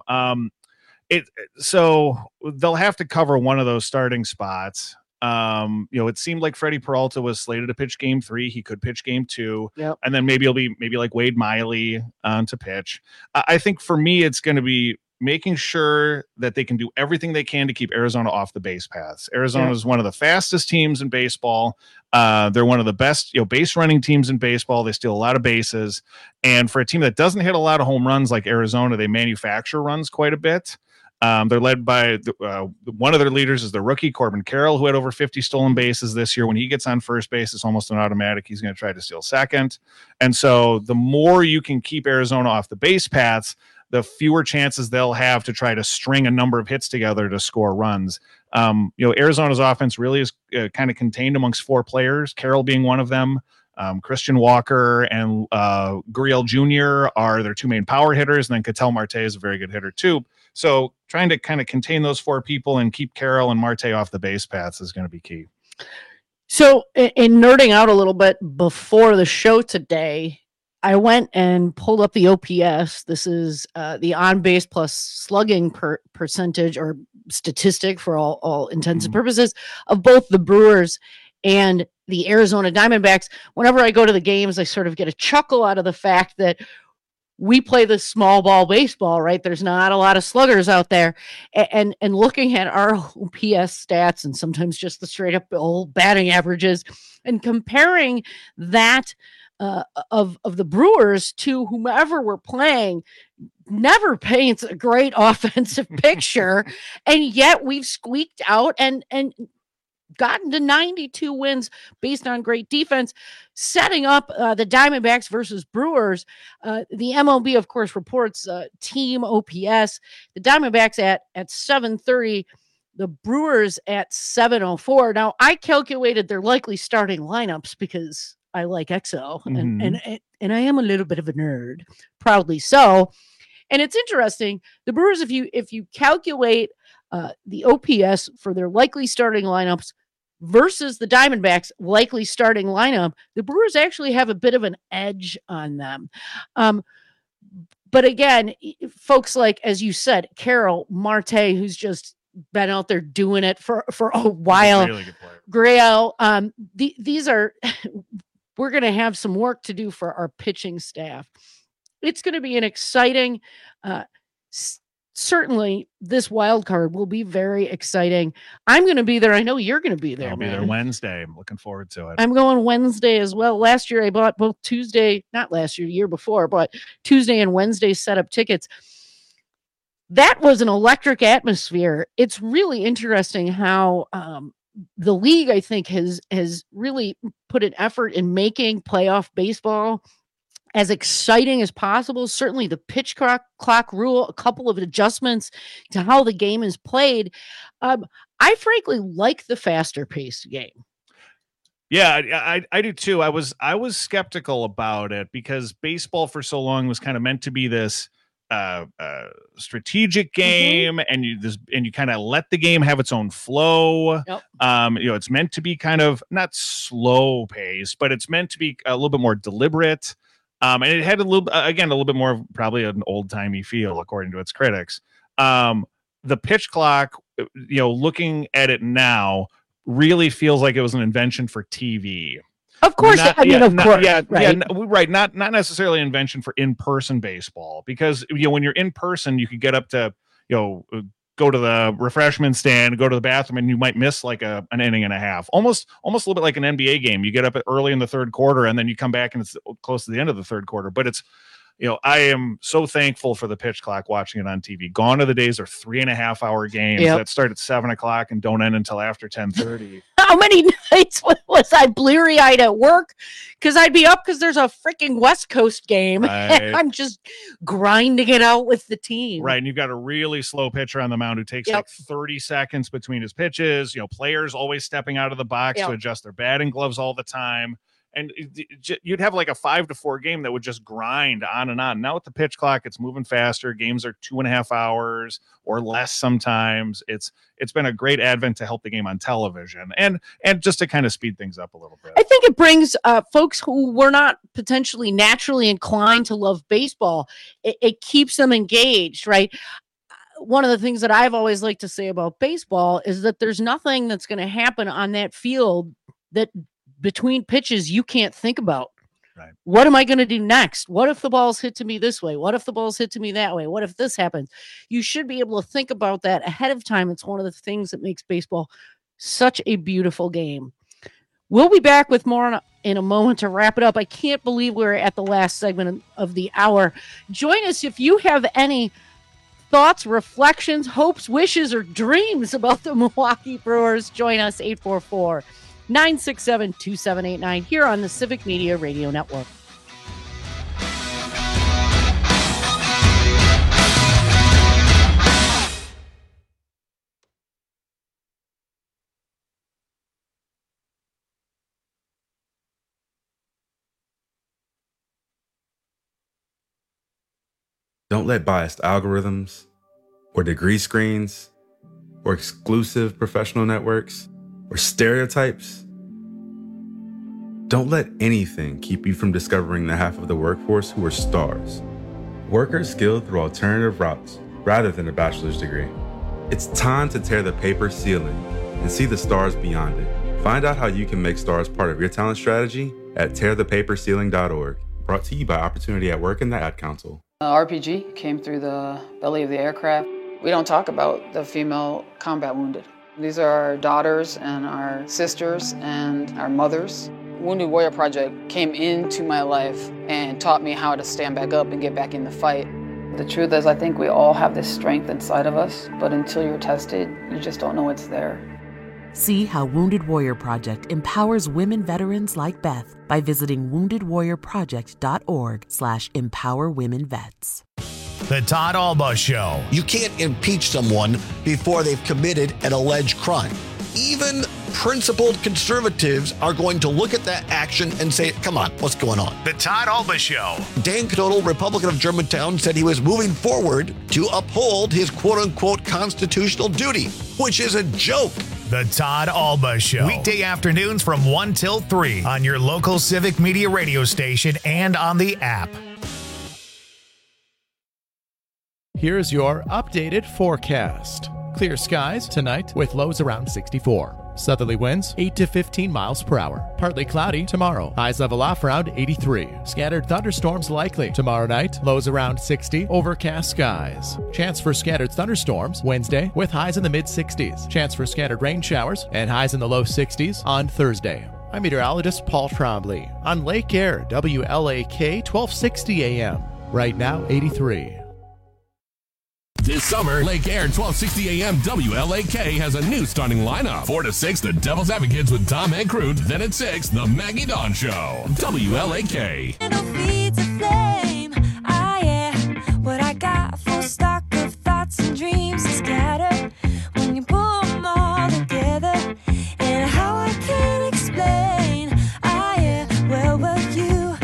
so they'll have to cover one of those starting spots. It seemed like Freddie Peralta was slated to pitch game 3. He could pitch game 2, and then maybe it'll be like Wade Miley to pitch. I think for me, it's going to be making sure that they can do everything they can to keep Arizona off the base paths. Arizona is one of the fastest teams in baseball. They're one of the best, base running teams in baseball. They steal a lot of bases, and for a team that doesn't hit a lot of home runs like Arizona, they manufacture runs quite a bit. They're led by one of their leaders is the rookie Corbin Carroll, who had over 50 stolen bases this year. When he gets on first base, it's almost an automatic. He's going to try to steal second. And so the more you can keep Arizona off the base paths, the fewer chances they'll have to try to string a number of hits together to score runs. Arizona's offense really is kind of contained amongst 4 players, Carroll being one of them. Christian Walker and Gurriel Jr. are their 2 main power hitters, and then Ketel Marte is a very good hitter too. So trying to kind of contain those 4 people and keep Carroll and Marte off the base paths is going to be key. So in nerding out a little bit before the show today, I went and pulled up the OPS. This is the on-base plus slugging percentage or statistic for all intents and purposes of both the Brewers and the Arizona Diamondbacks. Whenever I go to the games, I sort of get a chuckle out of the fact that we play this small ball baseball, right? There's not a lot of sluggers out there. And looking at our OPS stats and sometimes just the straight up old batting averages and comparing that of the Brewers to whomever we're playing never paints a great offensive picture. And yet we've squeaked out and gotten to 92 wins based on great defense, setting up the Diamondbacks versus Brewers. The MLB, of course, reports team OPS. The Diamondbacks at 730, the Brewers at 704. Now, I calculated their likely starting lineups because I like Excel, and I am a little bit of a nerd, proudly so. And it's interesting. The Brewers, if you calculate the OPS for their likely starting lineups versus the Diamondbacks' likely starting lineup, the Brewers actually have a bit of an edge on them. But again, folks like, as you said, Carroll, Marte, who's just been out there doing it for a while. Really good player. Grail, these are, we're going to have some work to do for our pitching staff. It's going to be an exciting, certainly this wild card will be very exciting. I'm going to be there. I know you're going to be there. I'll be there Wednesday. I'm looking forward to it. I'm going Wednesday as well. Last year I bought both Tuesday, not last year, the year before, but Tuesday and Wednesday setup tickets. That was an electric atmosphere. It's really interesting how the league, I think, has really put an effort in making playoff baseball as exciting as possible. Certainly the pitch clock rule, a couple of adjustments to how the game is played. I frankly like the faster paced game. Yeah, I do too. I was skeptical about it because baseball for so long was kind of meant to be this strategic game, and you kind of let the game have its own flow. Yep. It's meant to be kind of not slow paced, but it's meant to be a little bit more deliberate. And it had a little bit more of probably an old timey feel, according to its critics. The pitch clock, looking at it now, really feels like it was an invention for TV. Of course, right. Not necessarily an invention for in-person baseball, because when you're in person, you could get up to go to the refreshment stand, go to the bathroom, and you might miss like an inning and a half. Almost a little bit like an NBA game. You get up early in the third quarter, and then you come back and it's close to the end of the third quarter. But it's, I am so thankful for the pitch clock watching it on TV. Gone are the days are 3.5 hour games that start at 7 o'clock and don't end until after 10:30. How many nights was I bleary eyed at work? Because I'd be up because there's a freaking West Coast game. Right. And I'm just grinding it out with the team. Right. And you've got a really slow pitcher on the mound who takes like 30 seconds between his pitches. Players always stepping out of the box to adjust their batting gloves all the time. And you'd have like a 5-4 game that would just grind on and on. Now with the pitch clock, it's moving faster. Games are 2.5 hours or less sometimes. It's been a great advent to help the game on television and just to kind of speed things up a little bit. I think it brings folks who were not potentially naturally inclined to love baseball. It keeps them engaged, right? One of the things that I've always liked to say about baseball is that there's nothing that's going to happen on that field that between pitches you can't think about. Right. What am I going to do next? What if the ball's hit to me this way? What if the ball's hit to me that way? What if this happens? You should be able to think about that ahead of time. It's one of the things that makes baseball such a beautiful game. We'll be back with more in a moment to wrap it up. I can't believe we're at the last segment of the hour. Join us if you have any thoughts, reflections, hopes, wishes, or dreams about the Milwaukee Brewers. Join us 844-967-2789 here on the Civic Media Radio Network. Don't let biased algorithms or degree screens or exclusive professional networks or stereotypes. Don't let anything keep you from discovering the half of the workforce who are stars. Workers skilled through alternative routes rather than a bachelor's degree. It's time to tear the paper ceiling and see the stars beyond it. Find out how you can make stars part of your talent strategy at tearthepaperceiling.org. Brought to you by Opportunity at Work and the Ad Council. RPG came through the belly of the aircraft. We don't talk about the female combat wounded. These are our daughters and our sisters and our mothers. Wounded Warrior Project came into my life and taught me how to stand back up and get back in the fight. The truth is, I think we all have this strength inside of us, but until you're tested, you just don't know it's there. See how Wounded Warrior Project empowers women veterans like Beth by visiting woundedwarriorproject.org/empowerwomenvets. The Todd Alba Show. You can't impeach someone before they've committed an alleged crime. Even principled conservatives are going to look at that action and say, come on, what's going on? The Todd Alba Show. Dan Knodel, Republican of Germantown, said he was moving forward to uphold his quote-unquote constitutional duty, which is a joke. The Todd Alba Show. Weekday afternoons from 1 till 3 on your local Civic Media radio station and on the app. Here's your updated forecast. Clear skies tonight with lows around 64. Southerly winds 8 to 15 miles per hour. Partly cloudy tomorrow. Highs level off around 83. Scattered thunderstorms likely. Tomorrow night, lows around 60. Overcast skies. Chance for scattered thunderstorms Wednesday with highs in the mid-60s. Chance for scattered rain showers and highs in the low 60s on Thursday. I'm meteorologist Paul Trombley on Lake Air, WLAK 1260 AM. Right now, 83. This summer, Lake Air 1260 AM WLAK has a new starting lineup. 4 to 6, the Devil's Advocates with Tom and Crute. Then at 6, the Maggie Dawn Show. WLAK. Feeds a flame. Ah, yeah. What I got, full stock of thoughts and dreams to scatter. When you pull them all together, and how I can't explain. Ah, yeah. Where were you?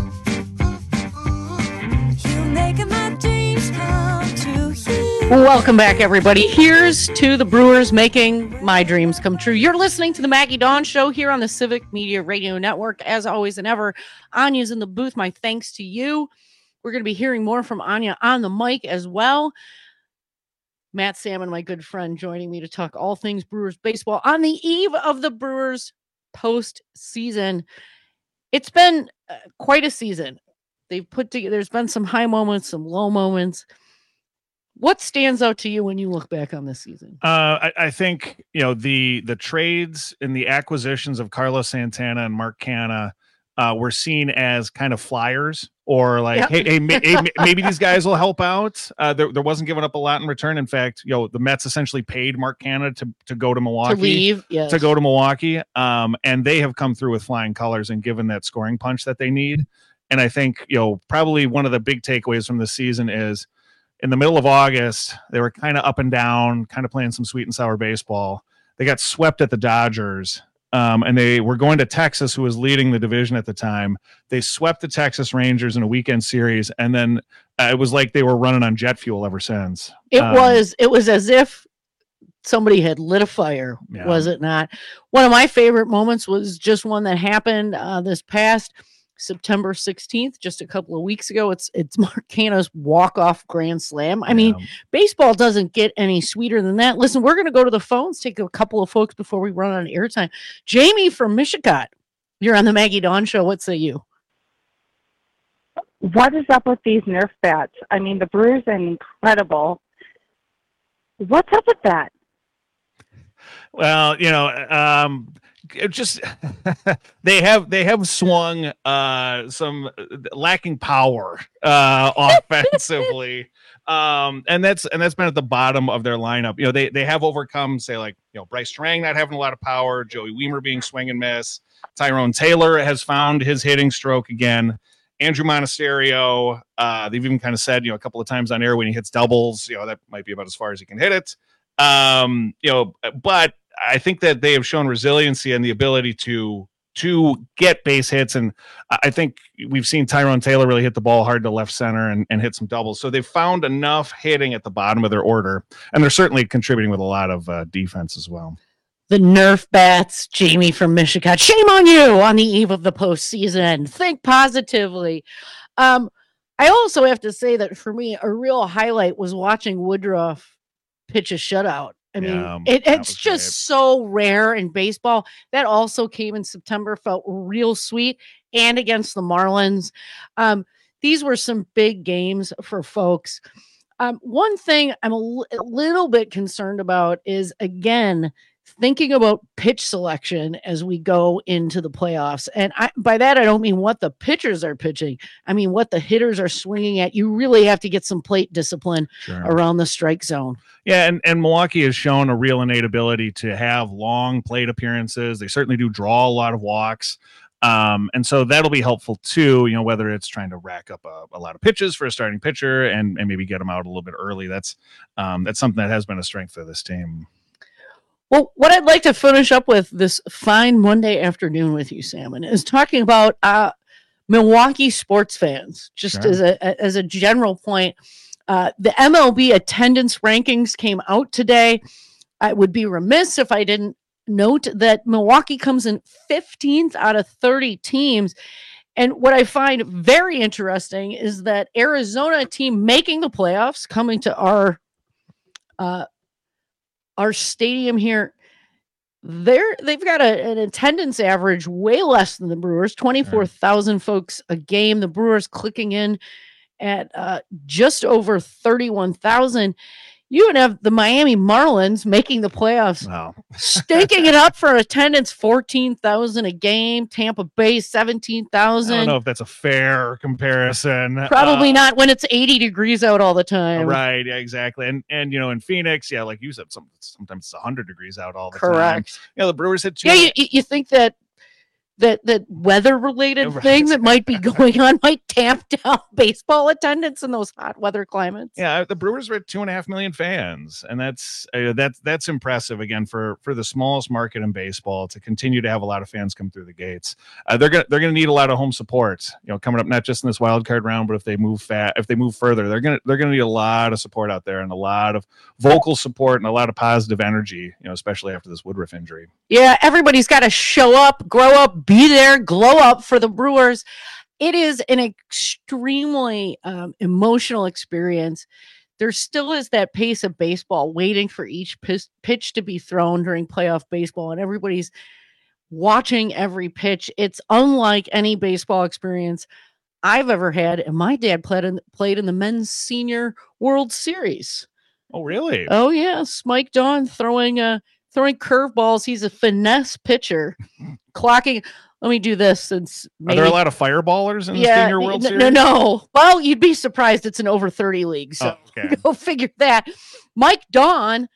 You making my dreams come true. Welcome back, everybody. Here's to the Brewers making my dreams come true. You're listening to the Maggie Dawn Show here on the Civic Media Radio Network. As always and ever, Anya's in the booth. My thanks to you. We're going to be hearing more from Anya on the mic as well. Matt Salmon, my good friend, joining me to talk all things Brewers baseball on the eve of the Brewers postseason. It's been quite a season. They've put together, there's been some high moments, some low moments. What stands out to you when you look back on this season? I think, the trades and the acquisitions of Carlos Santana and Mark Canha were seen as kind of flyers, or like, hey, maybe these guys will help out. There wasn't giving up a lot in return. In fact, the Mets essentially paid Mark Canha to go to Milwaukee, to leave, yes. to go to Milwaukee. And they have come through with flying colors and given that scoring punch that they need. And I think, probably one of the big takeaways from this season is, in the middle of August, they were kind of up and down, kind of playing some sweet and sour baseball. They got swept at the Dodgers, and they were going to Texas, who was leading the division at the time. They swept the Texas Rangers in a weekend series, and then it was like they were running on jet fuel ever since. It was as if somebody had lit a fire, was it not? One of my favorite moments was just one that happened this past September 16th, just a couple of weeks ago. It's Mark Canha's walk-off grand slam. I mean, baseball doesn't get any sweeter than that. Listen, we're going to go to the phones, take a couple of folks before we run on airtime. Jamie from Michigan, you're on the Maggie Dawn Show. What say you? What is up with these Nerf bats? I mean, the Brewers are incredible. What's up with that? Well, just they have swung some lacking power offensively, and that's been at the bottom of their lineup. They have overcome, say, like Bryce Strang not having a lot of power, Joey Weimer being swing and miss, Tyrone Taylor has found his hitting stroke again, Andrew Monasterio, they've even kind of said a couple of times on air when he hits doubles, that might be about as far as he can hit it. But I think that they have shown resiliency and the ability to get base hits. And I think we've seen Tyrone Taylor really hit the ball hard to left center and hit some doubles. So they've found enough hitting at the bottom of their order. And they're certainly contributing with a lot of defense as well. The Nerf bats, Jamie from Michigan. Shame on you on the eve of the postseason. Think positively. I also have to say that for me, a real highlight was watching Woodruff pitch a shutout. I mean, it's just so rare in baseball. That also came in September, felt real sweet, and against the Marlins. These were some big games for folks. One thing I'm a little bit concerned about is, again, thinking about pitch selection as we go into the playoffs. And by that, I don't mean what the pitchers are pitching. I mean what the hitters are swinging at. You really have to get some plate discipline around the strike zone. Yeah, and Milwaukee has shown a real innate ability to have long plate appearances. They certainly do draw a lot of walks. And so that'll be helpful too, whether it's trying to rack up a lot of pitches for a starting pitcher and maybe get them out a little bit early. That's something that has been a strength of this team. Well, what I'd like to finish up with this fine Monday afternoon with you, Salmon, is talking about Milwaukee sports fans, just as a general point. The MLB attendance rankings came out today. I would be remiss if I didn't note that Milwaukee comes in 15th out of 30 teams. And what I find very interesting is that Arizona, a team making the playoffs, coming to our stadium here, they've got an attendance average way less than the Brewers, 24,000 folks a game. The Brewers clicking in at just over 31,000. You would have the Miami Marlins making the playoffs, stinking it up for attendance, 14,000 a game. Tampa Bay, 17,000. I don't know if that's a fair comparison. Probably not when it's 80 degrees out all the time. Right, yeah, exactly. And in Phoenix, yeah, like you said, sometimes it's 100 degrees out all the Correct. time. The Brewers had two. Yeah, you think that weather-related thing that might be going on might tamp down baseball attendance in those hot weather climates. Yeah, the Brewers are at 2.5 million fans, and that's impressive again for the smallest market in baseball to continue to have a lot of fans come through the gates. They're gonna need a lot of home support, coming up not just in this wild card round, but if they move further, they're gonna need a lot of support out there and a lot of vocal support and a lot of positive energy, especially after this Woodruff injury. Yeah, everybody's got to show up, grow up, be there, glow up for the Brewers. It is an extremely emotional experience. There still is that pace of baseball waiting for each pitch to be thrown during playoff baseball, and everybody's watching every pitch. It's unlike any baseball experience I've ever had, and my dad played in the men's senior World Series. Oh, really? Oh, yes. Mike Dawn throwing curveballs. He's a finesse pitcher. Clocking. Let me do this since Are there a lot of fireballers in the Senior World Series? No. Well, you'd be surprised. It's an over 30 league. So go figure that. Mike Dawn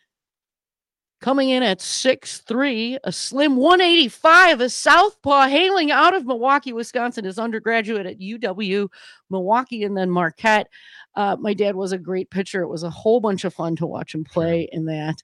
coming in at 6'3", a slim 185, a southpaw, hailing out of Milwaukee, Wisconsin, his undergraduate at UW Milwaukee and then Marquette. My dad was a great pitcher. It was a whole bunch of fun to watch him play in that.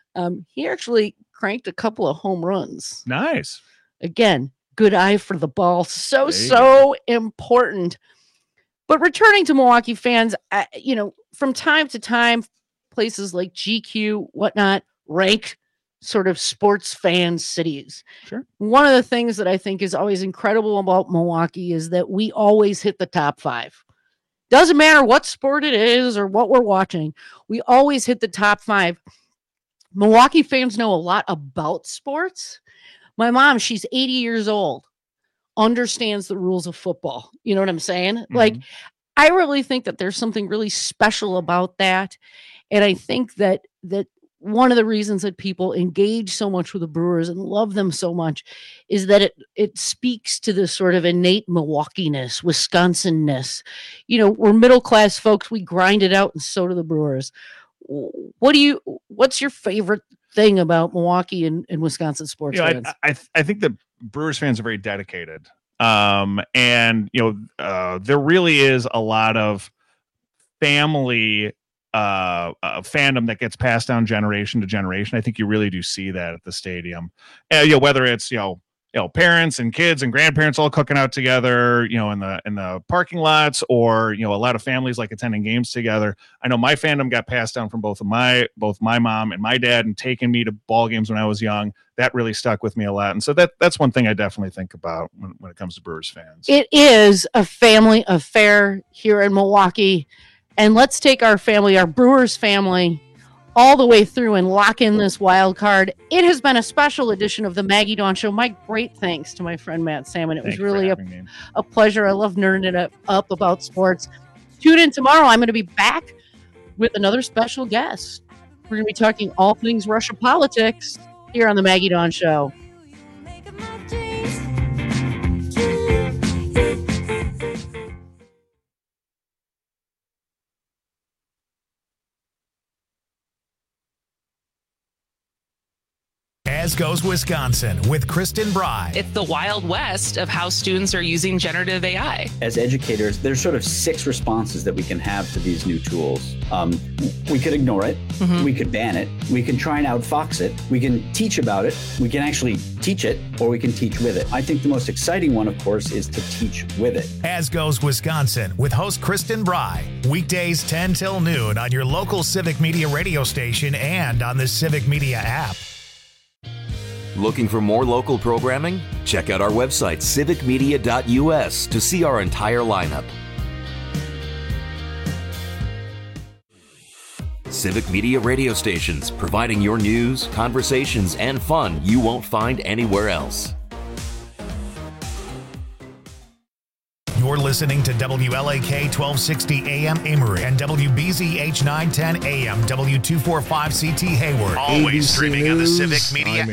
He actually cranked a couple of home runs. Nice. Again, good eye for the ball. So important. But returning to Milwaukee fans, from time to time, places like GQ, whatnot, rank sort of sports fan cities. Sure. One of the things that I think is always incredible about Milwaukee is that we always hit the top 5. Doesn't matter what sport it is or what we're watching. We always hit the top 5. Milwaukee fans know a lot about sports. My mom, she's 80 years old, understands the rules of football. You know what I'm saying? Mm-hmm. Like, I really think that there's something really special about that. And I think that one of the reasons that people engage so much with the Brewers and love them so much is that it speaks to this sort of innate Milwaukee-ness, Wisconsin-ness. We're middle-class folks. We grind it out, and so do the Brewers. What's your favorite thing about Milwaukee and Wisconsin sports fans? I think the Brewers fans are very dedicated. And there really is a lot of family fandom that gets passed down generation to generation. I think you really do see that at the stadium. Whether it's parents and kids and grandparents all cooking out together, in the parking lots, or a lot of families like attending games together. I know my fandom got passed down from both my mom and my dad, and taking me to ball games when I was young. That really stuck with me a lot, and so that's one thing I definitely think about when it comes to Brewers fans. It is a family affair here in Milwaukee. And let's take our Brewers family, all the way through and lock in this wild card. It has been a special edition of the Maggie Dawn Show. My great thanks to my friend Matt Salmon. It was really a pleasure. I love nerding it up about sports. Tune in tomorrow. I'm going to be back with another special guest. We're going to be talking all things Russia politics. here on the Maggie Dawn Show. As Goes Wisconsin with Kristen Bry. It's the Wild West of how students are using generative AI. As educators, there's sort of 6 responses that we can have to these new tools. We could ignore it. Mm-hmm. We could ban it. We can try and outfox it. We can teach about it. We can actually teach it, or we can teach with it. I think the most exciting one, of course, is to teach with it. As Goes Wisconsin with host Kristen Bry. Weekdays 10 till noon on your local Civic Media radio station and on the Civic Media app. Looking for more local programming? Check out our website, civicmedia.us, to see our entire lineup. Civic Media radio stations, providing your news, conversations, and fun you won't find anywhere else. You're listening to WLAK 1260 AM Amory and WBZH 910 AM W245CT Hayward. Always ABC streaming on the News. Civic Media I'm